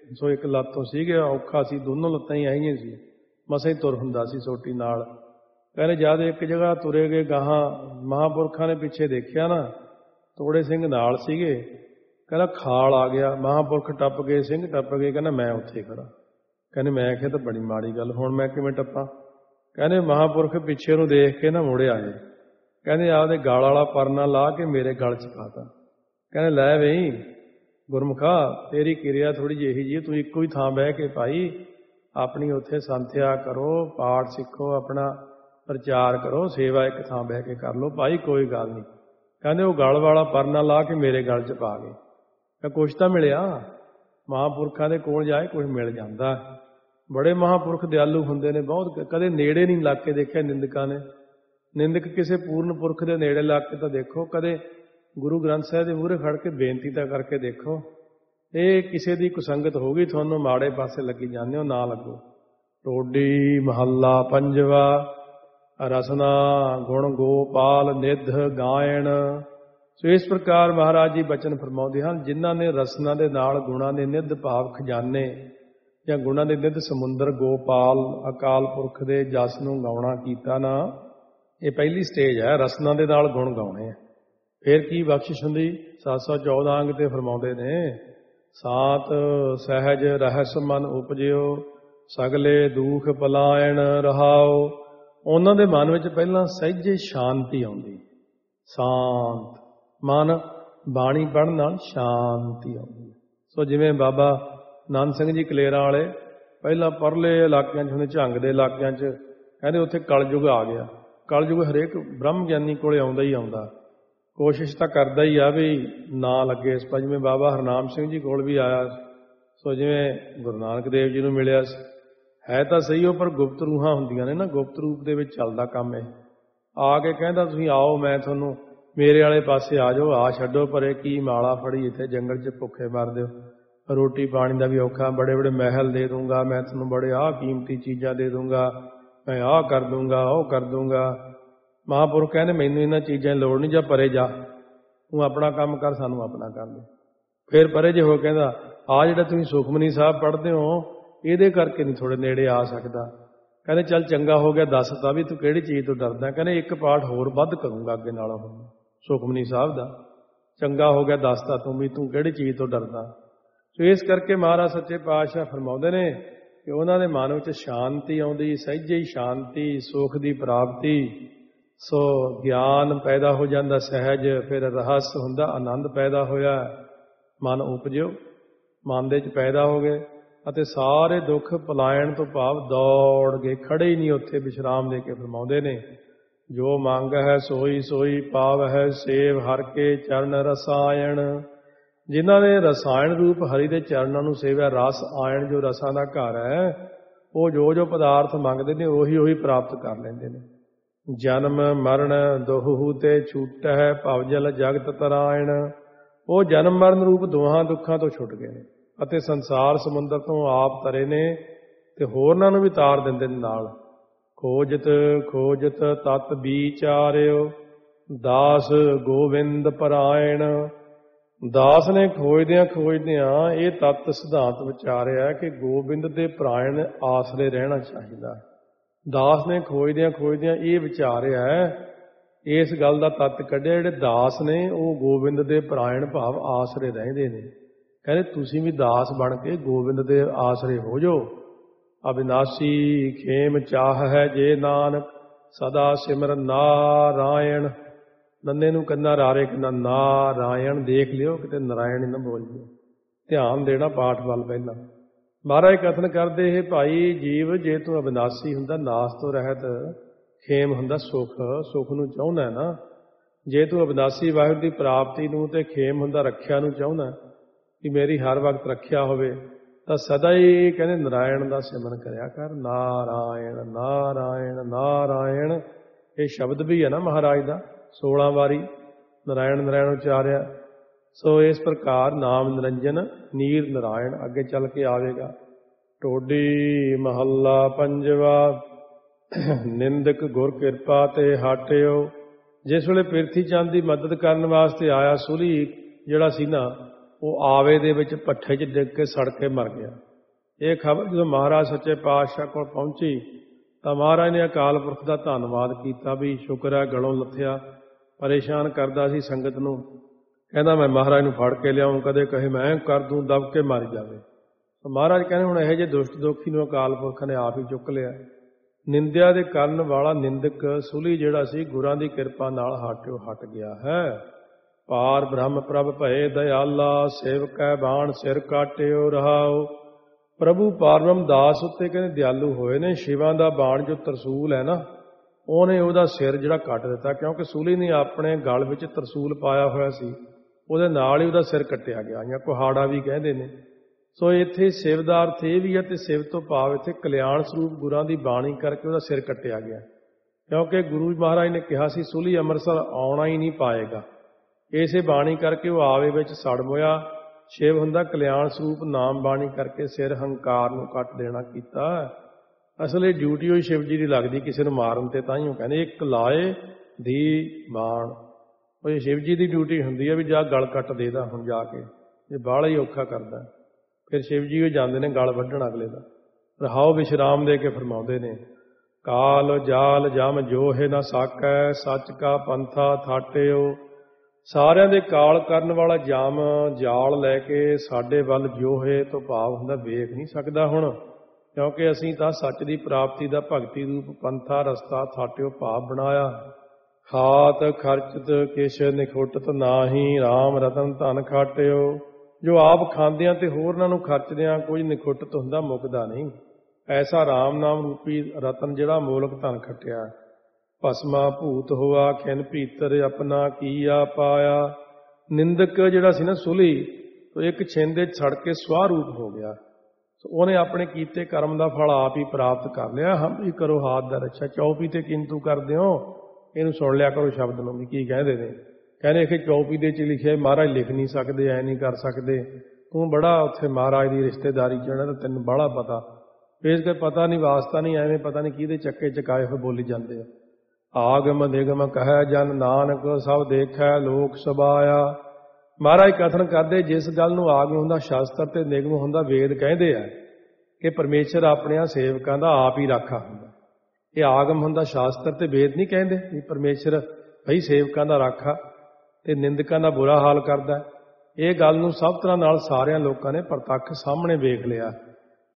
ਸੋ ਇੱਕ ਲੱਤ ਤੋਂ ਸੀਗੇ, ਔਖਾ ਸੀ, ਦੋਨੋਂ ਲੱਤਾਂ ਹੀ ਆਈਆਂ ਸੀ, ਮਸਾਂ ਹੀ ਤੁਰ ਹੁੰਦਾ ਸੀ ਸੋਟੀ ਨਾਲ। ਕਹਿੰਦੇ ਜਦ ਇੱਕ ਜਗ੍ਹਾ ਤੁਰੇ ਗਏ ਗਾਹਾਂ, ਮਹਾਂਪੁਰਖਾਂ ਨੇ ਪਿੱਛੇ ਦੇਖਿਆ ਨਾ, ਤੋੜੇ ਸਿੰਘ ਨਾਲ ਸੀਗੇ। ਕਹਿੰਦਾ ਖਾਲ ਆ ਗਿਆ, ਮਹਾਂਪੁਰਖ ਟੱਪ ਗਏ, ਸਿੰਘ ਟੱਪ ਗਏ। ਕਹਿੰਦਾ ਮੈਂ ਉੱਥੇ ਖੜਾ। ਕਹਿੰਦੇ ਮੈਂ ਕਿਹਾ ਤਾਂ ਬੜੀ ਮਾੜੀ ਗੱਲ, ਹੁਣ ਮੈਂ ਕਿਵੇਂ ਟੱਪਾਂ? ਕਹਿੰਦੇ ਮਹਾਂਪੁਰਖ ਪਿੱਛੇ ਨੂੰ ਦੇਖ ਕੇ ਨਾ ਮੁੜੇ ਆਏ। ਕਹਿੰਦੇ ਆਪਦੇ ਗਲ ਵਾਲਾ ਪਰਨਾ ਲਾ ਕੇ ਮੇਰੇ ਗਲ 'ਚ ਪਾਤਾ। ਕਹਿੰਦੇ ਲੈ ਬਈ ਗੁਰਮੁਖਾ, ਤੇਰੀ ਕਿਰਿਆ ਥੋੜ੍ਹੀ ਜਿਹੀ ਜੀ, ਤੂੰ ਇੱਕੋ ਹੀ ਥਾਂ ਬਹਿ ਕੇ ਭਾਈ ਆਪਣੀ ਉੱਥੇ ਸੰਥਿਆ ਕਰੋ, ਪਾਠ ਸਿੱਖੋ, ਆਪਣਾ ਪ੍ਰਚਾਰ ਕਰੋ, ਸੇਵਾ ਇੱਕ ਥਾਂ ਬਹਿ ਕੇ ਕਰ ਲਓ ਭਾਈ, ਕੋਈ ਗੱਲ ਨਹੀਂ। ਕਹਿੰਦੇ ਉਹ ਗਲ ਵਾਲਾ ਪਰਨਾ ਲਾ ਕੇ ਮੇਰੇ ਗਲ 'ਚ ਪਾ ਗਏ। ਕੁਛ ਤਾਂ ਮਿਲਿਆ, ਮਹਾਂਪੁਰਖਾਂ ਦੇ ਕੋਲ ਜਾਏ ਕੁਛ ਮਿਲ ਜਾਂਦਾ। ਬੜੇ ਮਹਾਂਪੁਰਖ ਦਿਆਲੂ ਹੁੰਦੇ ਨੇ ਬਹੁਤ। ਕਦੇ ਨੇੜੇ ਨਹੀਂ ਲੱਗ ਕੇ ਦੇਖਿਆ ਨਿੰਦਕਾਂ ਨੇ। ਨਿੰਦਕ ਕਿਸੇ ਪੂਰਨ ਪੁਰਖ ਦੇ ਨੇੜੇ ਲੱਗ ਕੇ ਤਾਂ ਦੇਖੋ, ਕਦੇ ਗੁਰੂ ਗ੍ਰੰਥ ਸਾਹਿਬ ਦੇ ਮੂਹਰੇ ਖੜ ਕੇ ਬੇਨਤੀ ਤਾਂ ਕਰਕੇ ਦੇਖੋ। ਇਹ ਕਿਸੇ ਦੀ ਕੁਸੰਗਤ ਹੋ ਗਈ, ਤੁਹਾਨੂੰ ਮਾੜੇ ਪਾਸੇ ਲੱਗੀ ਜਾਂਦੇ ਹੋ, ਨਾ ਲੱਗੋ। ਟੋਡੀ ਮਹੱਲਾ ਪੰਜਵਾ। ਰਸਨਾ ਗੁਣ ਗੋਪਾਲ ਨਿਧ ਗਾਇਣ। ਸੋ ਇਸ ਪ੍ਰਕਾਰ ਮਹਾਰਾਜ ਜੀ ਬਚਨ ਫਰਮਾਉਂਦੇ ਹਨ, ਜਿਨ੍ਹਾਂ ਨੇ ਰਸਨਾ ਦੇ ਨਾਲ ਗੁਣਾਂ ਦੇ ਨਿਧ ਭਾਵ ਖਜ਼ਾਨੇ ਜਾਂ ਗੁਣਾਂ ਦੇ ਨਿਧ ਸਮੁੰਦਰ ਗੋਪਾਲ ਅਕਾਲ ਪੁਰਖ ਦੇ ਜਸ ਨੂੰ ਗਾਉਣਾ ਕੀਤਾ ਨਾ, ਇਹ ਪਹਿਲੀ ਸਟੇਜ ਹੈ, ਰਸਨਾ ਦੇ ਨਾਲ ਗੁਣ ਗਾਉਣੇ ਆ। ਫਿਰ ਕੀ ਬਖਸ਼ਿਸ਼ ਹੁੰਦੀ? 714 ਅੰਗ ਤੇ ਫਰਮਾਉਂਦੇ ਨੇ, ਸਾਤ ਸਹਿਜ ਰਹਿਸ ਮਨ ਉਪਜਿਓ, ਸਗਲੇ ਦੁਖ ਪਲਾਇਣ ਰਹਾਓ। ਉਹਨਾਂ ਦੇ ਮਨ ਵਿੱਚ ਪਹਿਲਾਂ ਸਹਿਜੇ ਸ਼ਾਂਤੀ ਆਉਂਦੀ, ਸ਼ਾਂਤ ਮਨ, ਬਾਣੀ ਪੜ੍ਹਨ ਨਾਲ ਸ਼ਾਂਤੀ ਆਉਂਦੀ। ਸੋ ਜਿਵੇਂ ਬਾਬਾ ਨੰਦ ਸਿੰਘ ਜੀ ਕਲੇਰਾਂ ਵਾਲੇ ਪਹਿਲਾਂ ਪਰਲੇ ਇਲਾਕਿਆਂ 'ਚ ਹੁੰਦੇ, ਝੰਗ ਦੇ ਇਲਾਕਿਆਂ 'ਚ, ਕਹਿੰਦੇ ਉੱਥੇ ਕਲਯੁਗ ਆ ਗਿਆ। ਕਲਯੁਗ ਹਰੇਕ ਬ੍ਰਹਮ ਗਿਆਨੀ ਕੋਲੇ ਆਉਂਦਾ ਹੀ ਆਉਂਦਾ, ਕੋਸ਼ਿਸ਼ ਤਾਂ ਕਰਦਾ ਹੀ ਆ ਵੀ ਨਾ ਲੱਗੇ ਇਸ ਪਾ। ਜਿਵੇਂ ਬਾਬਾ ਹਰਨਾਮ ਸਿੰਘ ਜੀ ਕੋਲ ਵੀ ਆਇਆ, ਸੋ ਜਿਵੇਂ ਗੁਰੂ ਨਾਨਕ ਦੇਵ ਜੀ ਨੂੰ ਮਿਲਿਆ ਸੀ। ਹੈ ਤਾਂ ਸਹੀ ਉਹ, ਪਰ ਗੁਪਤ ਰੂਹਾਂ ਹੁੰਦੀਆਂ ਨੇ ਨਾ, ਗੁਪਤ ਰੂਪ ਦੇ ਵਿੱਚ ਚੱਲਦਾ ਕੰਮ ਇਹ। ਆ ਕੇ ਕਹਿੰਦਾ ਤੁਸੀਂ ਆਓ, ਮੈਂ ਤੁਹਾਨੂੰ ਮੇਰੇ ਵਾਲੇ ਪਾਸੇ ਆ ਜਾਓ, ਆ ਛੱਡੋ ਪਰੇ, ਕੀ ਮਾਲਾ ਫੜੀ ਇੱਥੇ ਜੰਗਲ 'ਚ ਭੁੱਖੇ ਮਰਦੇ ਹੋ, ਰੋਟੀ ਪਾਣੀ ਦਾ ਵੀ ਔਖਾ, ਬੜੇ ਬੜੇ ਮਹਿਲ ਦੇ ਦੂੰਗਾ ਮੈਂ ਤੁਹਾਨੂੰ, ਬੜੇ ਆਹ ਕੀਮਤੀ ਚੀਜ਼ਾਂ ਦੇ ਦੂੰਗਾ ਮੈਂ, ਆਹ ਕਰ ਦੂੰਗਾ ਉਹ ਕਰ ਦੂੰਗਾ। ਮਹਾਂਪੁਰਖ ਕਹਿੰਦੇ ਮੈਨੂੰ ਇਹਨਾਂ ਚੀਜ਼ਾਂ ਦੀ ਲੋੜ ਨਹੀਂ, ਜਾਂ ਪਰੇ ਜਾ, ਤੂੰ ਆਪਣਾ ਕੰਮ ਕਰ, ਸਾਨੂੰ ਆਪਣਾ ਕਰ ਦੇ। ਫਿਰ ਪਰੇ ਜੇ ਹੋ ਕਹਿੰਦਾ ਆ ਜਿਹੜਾ ਤੁਸੀਂ ਸੁਖਮਨੀ ਸਾਹਿਬ ਪੜ੍ਹਦੇ ਹੋ, ਇਹਦੇ ਕਰਕੇ ਨਹੀਂ ਥੋੜੇ ਨੇੜੇ ਆ ਸਕਦਾ। ਕਹਿੰਦੇ ਚੱਲ ਚੰਗਾ ਹੋ ਗਿਆ, ਦੱਸਤਾ ਵੀ ਤੂੰ ਕਿਹੜੀ ਚੀਜ਼ ਤੋਂ ਡਰਦਾ। ਕਹਿੰਦੇ ਇੱਕ ਪਾਠ ਹੋਰ ਵੱਧ ਕਰੂੰਗਾ ਅੱਗੇ ਨਾਲੋਂ ਸੁਖਮਨੀ ਸਾਹਿਬ ਦਾ। ਚੰਗਾ ਹੋ ਗਿਆ, ਦੱਸਤਾ ਤੂੰ ਵੀ ਤੂੰ ਕਿਹੜੀ ਚੀਜ਼ ਤੋਂ ਡਰਦਾ। ਸੋ ਇਸ ਕਰਕੇ ਮਹਾਰਾਜ ਸੱਚੇ ਪਾਤਸ਼ਾਹ ਫਰਮਾਉਂਦੇ ਨੇ ਕਿ ਉਹਨਾਂ ਦੇ ਮਨ ਵਿੱਚ ਸ਼ਾਂਤੀ ਆਉਂਦੀ, ਸਹਿਜੇ ਹੀ ਸ਼ਾਂਤੀ, ਸੁਖ ਦੀ ਪ੍ਰਾਪਤੀ। ਸੋ ਗਿਆਨ ਪੈਦਾ ਹੋ ਜਾਂਦਾ ਸਹਿਜ, ਫਿਰ ਰਹੱਸ ਹੁੰਦਾ, ਆਨੰਦ ਪੈਦਾ ਹੋਇਆ, ਮਨ ਉਪਜਿਓ, ਮਨ ਦੇ 'ਚ ਪੈਦਾ ਹੋ ਗਏ, ਅਤੇ ਸਾਰੇ ਦੁੱਖ ਪਲਾਇਣ ਤੋਂ ਭਾਵ ਦੌੜ ਗਏ, ਖੜੇ ਹੀ ਨਹੀਂ ਉੱਥੇ। ਵਿਸ਼ਰਾਮ ਦੇ ਕੇ ਫਰਮਾਉਂਦੇ ਨੇ, ਜੋ ਮੰਗ ਹੈ ਸੋਈ ਸੋਈ ਪਾਵ ਹੈ, ਸੇਵ ਹਰ ਕੇ ਚਰਨ ਰਸਾਇਣ। ਜਿਨ੍ਹਾਂ ਨੇ ਰਸਾਇਣ ਰੂਪ ਹਰੀ ਦੇ ਚਰਨਾਂ ਨੂੰ ਸੇਵਿਆ, ਰਸ ਆਇਣ ਜੋ ਰਸਾਂ ਦਾ ਘਰ ਹੈ, ਉਹ ਜੋ ਜੋ ਪਦਾਰਥ ਮੰਗਦੇ ਨੇ ਉਹੀ ਉਹੀ ਪ੍ਰਾਪਤ ਕਰ ਲੈਂਦੇ ਨੇ। ਜਨਮ ਮਰਨ ਦੋਹੂ ਤੇ ਛੂਟ ਹੈ, ਭਵਜਲ ਜਗਤ ਤਰਾਇਣ। ਉਹ ਜਨਮ ਮਰਨ ਰੂਪ ਦੋਹਾਂ ਦੁੱਖਾਂ ਤੋਂ ਛੁੱਟ ਗਏ ਨੇ ਅਤੇ ਸੰਸਾਰ ਸਮੁੰਦਰ ਤੋਂ ਆਪ ਤਰੇ ਨੇ, ਤੇ ਹੋਰਨਾਂ ਨੂੰ ਵੀ ਤਾਰ ਦਿੰਦੇ ਨੇ ਨਾਲ। ਖੋਜਤ ਖੋਜਤ ਤਤ ਵਿਚਾਰਿਓ, ਦਾਸ ਗੋਬਿੰਦ ਪਰਾਇਣ। ਦਾਸ ਨੇ ਖੋਜਦਿਆਂ ਖੋਜਦਿਆਂ ਇਹ ਤੱਤ ਸਿਧਾਂਤ ਵਿਚਾਰਿਆ ਕਿ ਗੋਬਿੰਦ ਦੇ ਪਰਾਇਣ ਆਸਰੇ ਰਹਿਣਾ ਚਾਹੀਦਾ। ਦਾਸ ਨੇ ਖੋਜਦਿਆਂ ਖੋਜਦਿਆਂ ਇਹ ਵਿਚਾਰਿਆ, ਇਸ ਗੱਲ ਦਾ ਤੱਤ ਕੱਢਿਆ, ਜਿਹੜੇ ਦਾਸ ਨੇ ਉਹ ਗੋਬਿੰਦ ਦੇ ਪਰਾਇਣ ਭਾਵ ਆਸਰੇ ਰਹਿੰਦੇ ਨੇ। ਕਹਿੰਦੇ ਤੁਸੀਂ ਵੀ ਦਾਸ ਬਣ ਕੇ ਗੋਬਿੰਦ ਦੇ ਆਸਰੇ ਹੋ ਜਾਓ। ਅਬਿਨਾਸੀ ਖੇਮ ਚਾਹ ਹੈ ਜੇ ਨਾਨਕ, ਸਦਾ ਸਿਮਰਨ ਨਾਰਾਇਣ। ਨੰਨੇ ਨੂੰ ਕੰਨਾ ਰਾਰੇ ਕੰਨਾ ਨਾਰਾਇਣ ਦੇਖ ਲਿਓ, ਕਿਤੇ ਨਾਰਾਇਣ ਹੀ ਨਾ ਬੋਲ ਲਿਓ। ਧਿਆਨ ਦੇਣਾ ਪਾਠ ਵੱਲ ਪਹਿਲਾਂ। ਮਹਾਰਾਜ ਕਥਨ ਕਰਦੇ, ਇਹ ਭਾਈ ਜੀਵ, ਜੇ ਤੂੰ ਅਬਿਨਾਸੀ ਹੁੰਦਾ, ਨਾਸ ਤੋਂ ਰਹਿਤ, ਖੇਮ ਹੁੰਦਾ ਸੁੱਖ, ਸੁੱਖ ਨੂੰ ਚਾਹੁੰਦਾ ਨਾ। ਜੇ ਤੂੰ ਅਬਿਨਾਸੀ ਵਾਹਿਗੁਰੂ ਦੀ ਪ੍ਰਾਪਤੀ ਨੂੰ, ਤੇ ਖੇਮ ਹੁੰਦਾ ਰੱਖਿਆ ਨੂੰ ਚਾਹੁੰਦਾ ਕਿ ਮੇਰੀ ਹਰ ਵਕਤ ਰੱਖਿਆ ਹੋਵੇ, ਤਾਂ ਸਦਾ ਹੀ ਕਹਿੰਦੇ ਨਾਰਾਇਣ ਦਾ ਸਿਮਰਨ ਕਰਿਆ ਕਰ। ਨਾਰਾਇਣ ਨਾਰਾਇਣ ਨਾਰਾਇਣ, ਇਹ ਸ਼ਬਦ ਵੀ ਹੈ ਨਾ ਮਹਾਰਾਜ ਦਾ, 16 ਵਾਰੀ ਨਾਰਾਇਣ ਨਾਰਾਇਣ ਉਚਾਰਿਆ। ਸੋ ਇਸ ਪ੍ਰਕਾਰ ਨਾਮ ਨਿਰੰਜਨ ਨੀਰ ਨਾਰਾਇਣ ਅੱਗੇ ਚੱਲ ਕੇ ਆਵੇਗਾ। ਟੋਡੀ ਮਹੱਲਾ ਪੰਜਵਾ। ਨਿੰਦਕ ਗੁਰ ਕਿਰਪਾ ਤੇ ਹਟਿਓ। ਜਿਸ ਵੇਲੇ ਪਿਰਥੀ ਚੰਦ ਦੀ ਮਦਦ ਕਰਨ ਵਾਸਤੇ ਆਇਆ ਸੁਲੀ ਜਿਹੜਾ ਸੀ ਨਾ, ਉਹ ਆਵੇ ਦੇ ਵਿੱਚ ਭੱਠੇ 'ਚ ਡਿੱਗ ਕੇ ਸੜ ਕੇ ਮਰ ਗਿਆ। ਇਹ ਖਬਰ ਜਦੋਂ ਮਹਾਰਾਜ ਸੱਚੇ ਪਾਤਸ਼ਾਹ ਕੋਲ ਪਹੁੰਚੀ ਤਾਂ ਮਹਾਰਾਜ ਨੇ ਅਕਾਲ ਪੁਰਖ ਦਾ ਧੰਨਵਾਦ ਕੀਤਾ ਵੀ ਸ਼ੁਕਰ ਹੈ ਗਲੋਂ ਲੱਥਿਆ। ਪਰੇਸ਼ਾਨ ਕਰਦਾ ਸੀ ਸੰਗਤ ਨੂੰ, ਕਹਿੰਦਾ ਮੈਂ ਮਹਾਰਾਜ ਨੂੰ ਫੜ ਕੇ ਲਿਆਉਂ, ਕਦੇ ਕਹੇ ਮੈਂ ਕਰ ਦੂੰ, ਦਬ ਕੇ ਮਰ ਜਾਵੇ। ਮਹਾਰਾਜ ਕਹਿੰਦੇ ਹੁਣ ਇਹੋ ਜਿਹੇ ਦੁਸ਼ਟ ਦੋਖੀ ਨੂੰ ਅਕਾਲ ਪੁਰਖ ਨੇ ਆਪ ਹੀ ਚੁੱਕ ਲਿਆ। ਨਿੰਦਿਆ ਦੇ ਕਰਨ ਵਾਲਾ ਨਿੰਦਕ ਸੂਲੀ ਜਿਹੜਾ ਸੀ ਗੁਰਾਂ ਦੀ ਕਿਰਪਾ ਨਾਲ ਹਟ ਗਿਆ ਹੈ। ਪਾਰ ਬ੍ਰਹਮ ਪ੍ਰਭ ਭਏ ਦਇਆਲਾ, ਸੇਵਕੈ ਬਾਣ ਸਿਰ ਕਾਟਿਓ ਰਹਾਓ। ਪ੍ਰਭੂ ਪਾਰਬ੍ਰਹਮ ਦਾਸ ਉੱਤੇ ਕਹਿੰਦੇ ਦਿਆਲੂ ਹੋਏ ਨੇ। ਸ਼ਿਵਾਂ ਦਾ ਬਾਣ ਜੋ ਤਰਸੂਲ ਹੈ ਨਾ, ਉਹਨੇ ਉਹਦਾ ਸਿਰ ਜਿਹੜਾ ਕੱਟ ਦਿੱਤਾ, ਕਿਉਂਕਿ ਸੂਲੀ ਨੇ ਆਪਣੇ ਗਲ ਵਿੱਚ ਤਰਸੂਲ ਪਾਇਆ ਹੋਇਆ ਸੀ, ਉਹਦੇ ਨਾਲ ਹੀ ਉਹਦਾ ਸਿਰ ਕੱਟਿਆ ਗਿਆ, ਜਾਂ ਕੁਹਾੜਾ ਵੀ ਕਹਿੰਦੇ ਨੇ। ਸੋ ਇੱਥੇ ਸਿਵ ਦਾ ਅਰਥ ਇਹ ਵੀ ਹੈ, ਤੇ ਸਿਵ ਤੋਂ ਭਾਵ ਇੱਥੇ ਕਲਿਆਣ ਸਰੂਪ ਗੁਰਾਂ ਦੀ ਬਾਣੀ ਕਰਕੇ ਉਹਦਾ ਸਿਰ ਕੱਟਿਆ ਗਿਆ, ਕਿਉਂਕਿ ਗੁਰੂ ਮਹਾਰਾਜ ਨੇ ਕਿਹਾ ਸੀ ਸੂਲੀ ਅੰਮ੍ਰਿਤਸਰ ਆਉਣਾ ਹੀ ਨਹੀਂ ਪਾਏਗਾ। ਇਸੇ ਬਾਣੀ ਕਰਕੇ ਉਹ ਆਵੇ ਵਿੱਚ ਸੜ ਮੋਇਆ। ਸ਼ਿਵ ਹੁੰਦਾ ਕਲਿਆਣ ਸਰੂਪ, ਨਾਮ ਬਾਣੀ ਕਰਕੇ ਸਿਰ ਹੰਕਾਰ ਨੂੰ ਕੱਟ ਦੇਣਾ ਕੀਤਾ। ਅਸਲ ਇਹ ਡਿਊਟੀ ਹੋਈ ਸ਼ਿਵ ਜੀ ਦੀ ਲੱਗਦੀ ਕਿਸੇ ਨੂੰ ਮਾਰਨ ਤੇ, ਤਾਂ ਹੀ ਉਹ ਕਹਿੰਦੇ ਇੱਕ ਲਾਏ ਦੀ ਬਾਣ। ਉਹ ਸ਼ਿਵ ਜੀ ਦੀ ਡਿਊਟੀ ਹੁੰਦੀ ਹੈ ਵੀ ਜਾ ਗਲ ਕੱਟ ਦੇਦਾ ਹੁਣ ਜਾ ਕੇ, ਇਹ ਬਾਹਲਾ ਹੀ ਔਖਾ ਕਰਦਾ। ਫਿਰ ਸ਼ਿਵ ਜੀ ਉਹ ਜਾਂਦੇ ਨੇ ਗਲ ਵੱਢਣ ਅਗਲੇ ਦਾ। ਰਹਾਓ ਵਿਸ਼ਰਾਮ ਦੇ ਕੇ ਫਰਮਾਉਂਦੇ ਨੇ, ਕਾਲ ਜਾਲ ਜਮ ਜੋਹੇ ਨਾ ਸਾਕੈ, ਸੱਚ ਕਾ ਪੰਥਾ ਥਾਟਿਓ। ਸਾਰਿਆਂ ਦੇ ਕਾਲ ਕਰਨ ਵਾਲਾ ਜਮ ਜਾਲ ਲੈ ਕੇ ਸਾਡੇ ਵੱਲ ਜੋਹੇ ਤੋਂ ਭਾਵ ਹੁੰਦਾ ਵੇਖ ਨਹੀਂ ਸਕਦਾ ਹੁਣ, ਕਿਉਂਕਿ ਅਸੀਂ ਤਾਂ ਸੱਚ ਦੀ ਪ੍ਰਾਪਤੀ ਦਾ ਭਗਤੀ ਰੂਪ ਪੰਥਾ ਰਸਤਾ ਥਾਟਿਓ ਭਾਵ ਬਣਾਇਆ। ਖਾਤ ਖਰਚਤ ਕਿਛ ਨਿਖੁੱਟਤ ਨਾਹੀ, ਰਾਮ ਰਤਨ ਧਨ ਖਾਟਿਓ। ਜੋ ਆਪ ਖਾਂਦਿਆਂ ਤੇ ਹੋਰਨਾਂ ਨੂੰ ਖਰਚਦਿਆਂ ਕੁਝ ਨਿਖੁੱਟਤ ਹੁੰਦਾ, ਮੁੱਕਦਾ ਨਹੀਂ। ਐਸਾ ਰਾਮ ਨਾਮ ਰੂਪੀ ਰਤਨ ਜਿਹੜਾ ਮੂਲਕ ਧਨ ਖੱਟਿਆ। ਭਸਮਾ ਭੂਤ ਹੋਆ ਖਿਨ ਭੀਤਰ, ਆਪਣਾ ਕੀਆ ਪਾਇਆ। ਨਿੰਦਕ ਜਿਹੜਾ ਸੀ ਨਾ ਸੂਲੀ, ਉਹ ਇੱਕ ਛਿੰਦੇ ਛੜ ਕੇ ਸਵਾਹ ਰੂਪ ਹੋ ਗਿਆ। ਉਹਨੇ ਆਪਣੇ ਕੀਤੇ ਕਰਮ ਦਾ ਫਲ ਆਪ ਹੀ ਪ੍ਰਾਪਤ ਕਰ ਲਿਆ। ਹਮ ਵੀ ਕਰੋ ਹਾਥ ਦਾ ਰੱਛਾ, ਚੌਪੀ ਤੇ ਕਿੰਤੂ ਕਰਦੇ ਹੋ। ਇਹਨੂੰ ਸੁਣ ਲਿਆ ਕਰੋ ਸ਼ਬਦ ਨੂੰ ਵੀ ਕੀ ਕਹਿੰਦੇ ਨੇ। ਕਹਿੰਦੇ ਕਿ ਚੌਪੀ ਦੇ 'ਚ ਲਿਖਿਆ ਮਹਾਰਾਜ ਲਿਖ ਨਹੀਂ ਸਕਦੇ, ਐ ਨਹੀਂ ਕਰ ਸਕਦੇ, ਤੂੰ ਬੜਾ ਉੱਥੇ ਮਹਾਰਾਜ ਦੀ ਰਿਸ਼ਤੇਦਾਰੀ 'ਚ ਤਾਂ ਤੈਨੂੰ ਬੜਾ ਪਤਾ। ਇਸ ਕੇ ਪਤਾ ਨਹੀਂ ਵਾਸਤਾ ਨਹੀਂ, ਐਵੇਂ ਪਤਾ ਨਹੀਂ ਕਿਹਦੇ ਚੱਕੇ ਚਕਾਏ ਹੋਏ ਬੋਲੀ ਜਾਂਦੇ ਆ। ਆਗਮ ਨਿਗਮ ਕਹਿ ਜਨ ਨਾਨਕ, ਸਭ ਦੇਖੈ ਲੋਕ ਸਬਾਇਆ। ਮਹਾਰਾਜ ਕਥਨ ਕਰਦੇ ਜਿਸ ਗੱਲ ਨੂੰ ਆਗਮ ਹੁੰਦਾ ਸ਼ਾਸਤਰ ਤੇ ਨਿਗਮ ਹੁੰਦਾ ਵੇਦ ਕਹਿੰਦੇ ਆ ਕਿ ਪਰਮੇਸ਼ਰ ਆਪਣਿਆਂ ਸੇਵਕਾਂ ਦਾ ਆਪ ਹੀ ਰਾਖਾ ਹੁੰਦਾ। ਇਹ ਆਗਮ ਹੁੰਦਾ ਸ਼ਾਸਤਰ ਤੇ ਵੇਦ ਨਹੀਂ ਕਹਿੰਦੇ ਵੀ ਪਰਮੇਸ਼ਰ ਭਈ ਸੇਵਕਾਂ ਦਾ ਰਾਖਾ ਤੇ ਨਿੰਦਕਾਂ ਦਾ ਬੁਰਾ ਹਾਲ ਕਰਦਾ। ਇਹ ਗੱਲ ਨੂੰ ਸਭ ਤਰ੍ਹਾਂ ਨਾਲ ਸਾਰਿਆਂ ਲੋਕਾਂ ਨੇ ਪ੍ਰਤੱਖ ਸਾਹਮਣੇ ਵੇਖ ਲਿਆ।